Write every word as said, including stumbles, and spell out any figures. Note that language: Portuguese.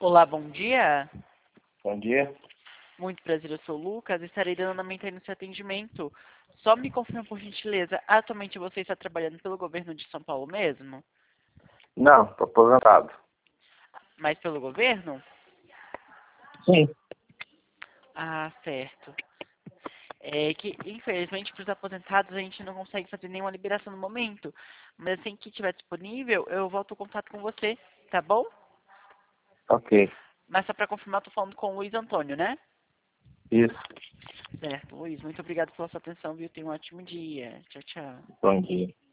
Olá, bom dia. Bom dia. Muito prazer, eu sou o Lucas. Estarei dando andamento aí no seu atendimento. Só me confirma, por gentileza, atualmente você está trabalhando pelo governo de São Paulo mesmo? Não, estou aposentado. Mas pelo governo? Sim. Ah, certo. É que, infelizmente, para os aposentados a gente não consegue fazer nenhuma liberação no momento. Mas assim que estiver disponível, eu volto o contato com você, tá bom? Ok. Mas só para confirmar, eu tô falando com o Luiz Antônio, né? Isso. Certo, Luiz, muito obrigado pela sua atenção, viu? Tenha um ótimo dia. Tchau, tchau. Bom dia.